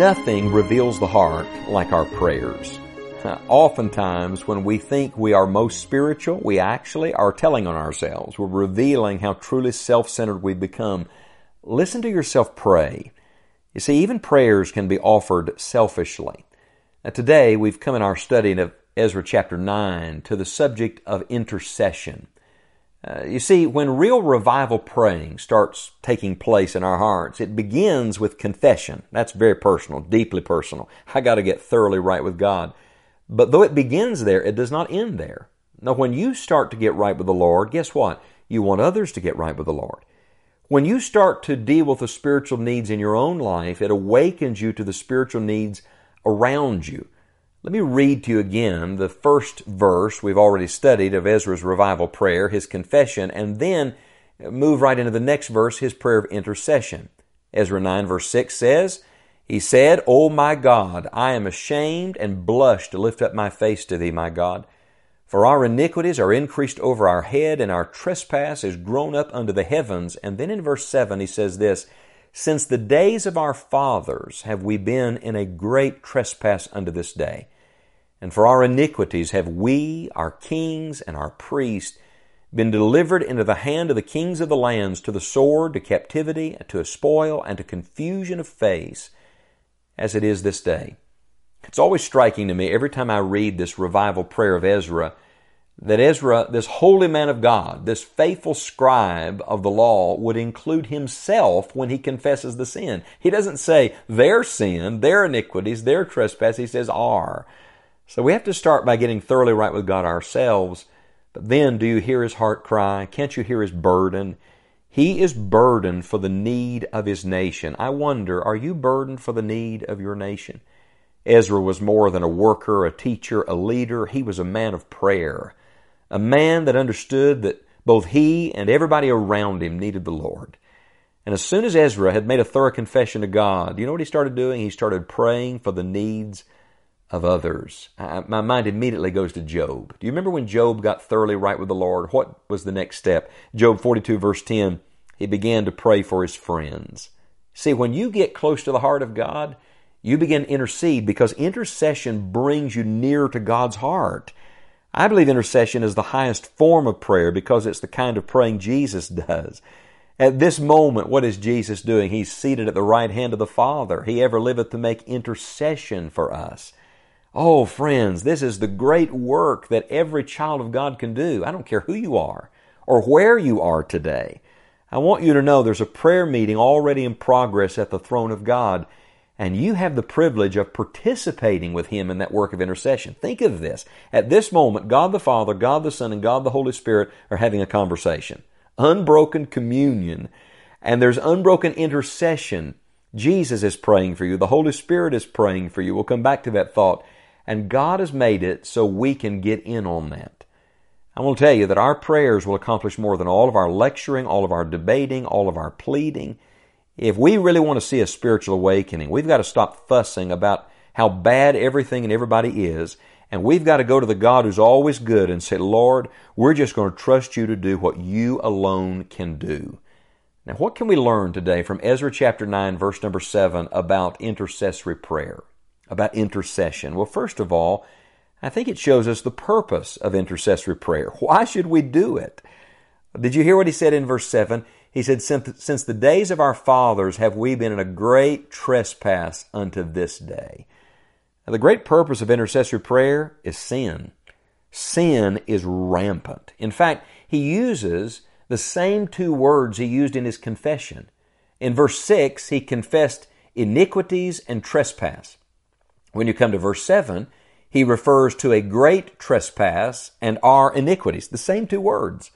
Nothing reveals the heart like our prayers. Oftentimes, when we think we are most spiritual, we actually are telling on ourselves. We're revealing how truly self-centered we've become. Listen to yourself pray. You see, even prayers can be offered selfishly. Now, today, we've come in our study of Ezra chapter 9 to the subject of intercession. You see, when real revival praying starts taking place in our hearts, it begins with confession. That's very personal, deeply personal. I got to get thoroughly right with God. But though it begins there, it does not end there. Now, when you start to get right with the Lord, guess what? You want others to get right with the Lord. When you start to deal with the spiritual needs in your own life, it awakens you to the spiritual needs around you. Let me read to you again the first verse we've already studied of Ezra's revival prayer, his confession, and then move right into the next verse, his prayer of intercession. Ezra 9 verse 6 says, he said, O my God, I am ashamed and blush to lift up my face to thee, my God. For our iniquities are increased over our head, and our trespass is grown up unto the heavens. And then in verse 7 he says this, Since the days of our fathers have we been in a great trespass unto this day. And for our iniquities have we, our kings and our priests, been delivered into the hand of the kings of the lands, to the sword, to captivity, to a spoil, and to confusion of face, as it is this day. It's always striking to me every time I read this revival prayer of Ezra, that Ezra, this holy man of God, this faithful scribe of the law, would include himself when he confesses the sin. He doesn't say their sin, their iniquities, their trespass. He says our. So we have to start by getting thoroughly right with God ourselves. But then, do you hear his heart cry? Can't you hear his burden? He is burdened for the need of his nation. I wonder, are you burdened for the need of your nation? Ezra was more than a worker, a teacher, a leader. He was a man of prayer. A man that understood that both he and everybody around him needed the Lord. And as soon as Ezra had made a thorough confession to God, you know what he started doing? He started praying for the needs of others. My mind immediately goes to Job. Do you remember when Job got thoroughly right with the Lord? What was the next step? Job 42 verse 10, he began to pray for his friends. See, when you get close to the heart of God, you begin to intercede, because intercession brings you nearer to God's heart. I believe intercession is the highest form of prayer because it's the kind of praying Jesus does. At this moment, what is Jesus doing? He's seated at the right hand of the Father. He ever liveth to make intercession for us. Oh, friends, this is the great work that every child of God can do. I don't care who you are or where you are today. I want you to know there's a prayer meeting already in progress at the throne of God, and you have the privilege of participating with Him in that work of intercession. Think of this. At this moment, God the Father, God the Son, and God the Holy Spirit are having a conversation. Unbroken communion, and there's unbroken intercession. Jesus is praying for you. The Holy Spirit is praying for you. We'll come back to that thought. And God has made it so we can get in on that. I want to tell you that our prayers will accomplish more than all of our lecturing, all of our debating, all of our pleading. If we really want to see a spiritual awakening, we've got to stop fussing about how bad everything and everybody is, and we've got to go to the God who's always good and say, Lord, we're just going to trust you to do what you alone can do. Now, what can we learn today from Ezra chapter 9, verse number 7 about intercessory prayer? About intercession? Well, first of all, I think it shows us the purpose of intercessory prayer. Why should we do it? Did you hear what he said in verse 7? He said, Since the days of our fathers have we been in a great trespass unto this day. Now, the great purpose of intercessory prayer is sin. Sin is rampant. In fact, he uses the same two words he used in his confession. In verse 6, he confessed iniquities and trespass. When you come to verse 7, he refers to a great trespass and our iniquities. The same two words.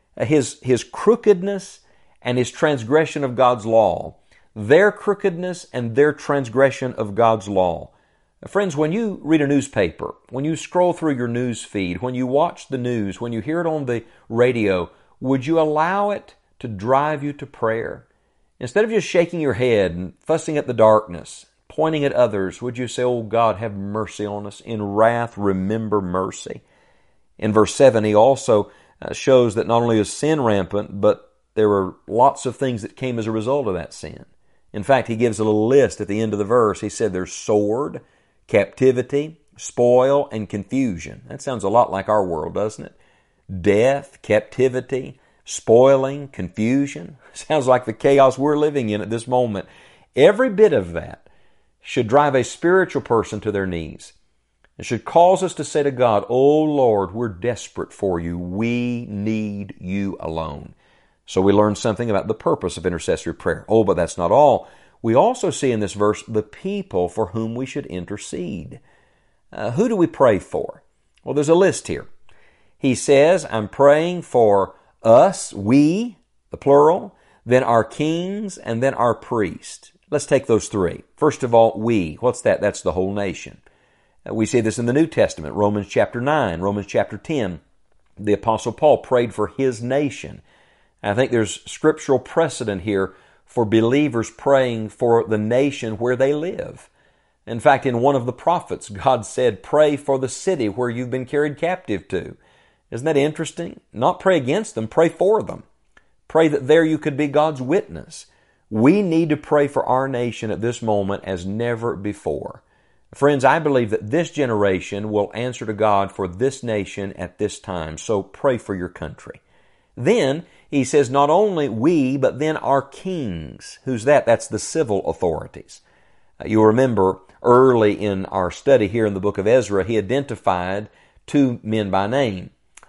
His crookedness and his transgression of God's law. Their crookedness and their transgression of God's law. Friends, when you read a newspaper, when you scroll through your news feed, when you watch the news, when you hear it on the radio, would you allow it to drive you to prayer? Instead of just shaking your head and fussing at the darkness, pointing at others, would you say, oh God, have mercy on us. In wrath, remember mercy. In verse 7, he also shows that not only is sin rampant, but there were lots of things that came as a result of that sin. In fact, he gives a little list at the end of the verse. He said there's sword, captivity, spoil, and confusion. That sounds a lot like our world, doesn't it? Death, captivity, spoiling, confusion. Sounds like the chaos we're living in at this moment. Every bit of that should drive a spiritual person to their knees. It should cause us to say to God, "Oh Lord, we're desperate for you. We need you alone." So we learn something about the purpose of intercessory prayer. Oh, but that's not all. We also see in this verse the people for whom we should intercede. Who do we pray for? Well, there's a list here. He says, I'm praying for us, we, the plural, then our kings, and then our priests. Let's take those three. First of all, we. What's that? That's the whole nation. We see this in the New Testament, Romans chapter 9, Romans chapter 10. The Apostle Paul prayed for his nation. I think there's scriptural precedent here for believers praying for the nation where they live. In fact, in one of the prophets, God said, pray for the city where you've been carried captive to. Isn't that interesting? Not pray against them, pray for them. Pray that there you could be God's witness. We need to pray for our nation at this moment as never before. Friends, I believe that this generation will answer to God for this nation at this time. So pray for your country. Then he says not only we, but then our kings. Who's that? That's the civil authorities. You'll remember early in our study here in the book of Ezra, he identified two men by name,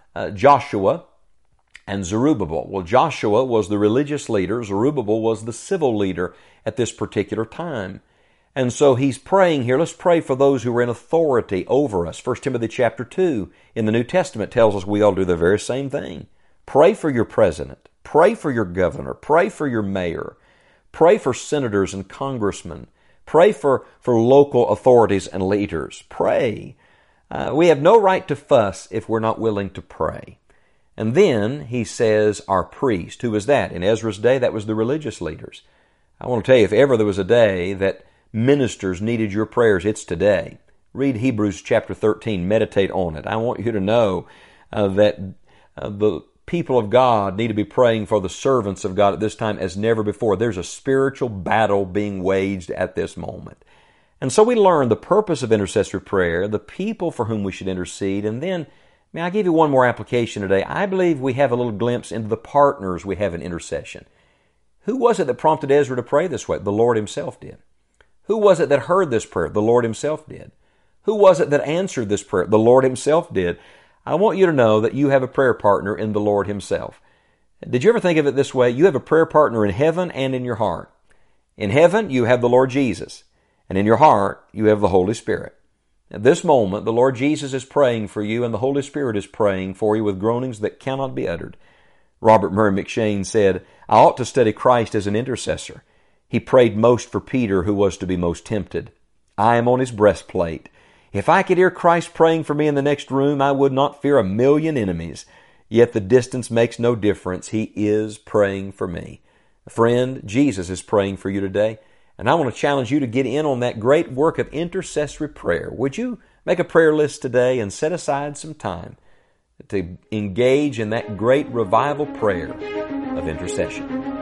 Joshua and Zerubbabel. Well, Joshua was the religious leader. Zerubbabel was the civil leader at this particular time. And so he's praying here. Let's pray for those who are in authority over us. 1 Timothy chapter 2 in the New Testament tells us we all do the very same thing. Pray for your president. Pray for your governor. Pray for your mayor. Pray for senators and congressmen. Pray for local authorities and leaders. Pray. We have no right to fuss if we're not willing to pray. And then he says our priest. Who was that? In Ezra's day, that was the religious leaders. I want to tell you, if ever there was a day that ministers needed your prayers, it's today. Read Hebrews chapter 13. Meditate on it. I want you to know that the people of God need to be praying for the servants of God at this time as never before. There's a spiritual battle being waged at this moment. And so we learn the purpose of intercessory prayer, the people for whom we should intercede, and then, may I give you one more application today? I believe we have a little glimpse into the partners we have in intercession. Who was it that prompted Ezra to pray this way? The Lord Himself did. Who was it that heard this prayer? The Lord Himself did. Who was it that answered this prayer? The Lord Himself did. I want you to know that you have a prayer partner in the Lord Himself. Did you ever think of it this way? You have a prayer partner in heaven and in your heart. In heaven, you have the Lord Jesus. And in your heart, you have the Holy Spirit. At this moment, the Lord Jesus is praying for you and the Holy Spirit is praying for you with groanings that cannot be uttered. Robert Murray McCheyne said, I ought to study Christ as an intercessor. He prayed most for Peter, who was to be most tempted. I am on his breastplate. If I could hear Christ praying for me in the next room, I would not fear 1,000,000 enemies. Yet the distance makes no difference. He is praying for me. Friend, Jesus is praying for you today. And I want to challenge you to get in on that great work of intercessory prayer. Would you make a prayer list today and set aside some time to engage in that great revival prayer of intercession?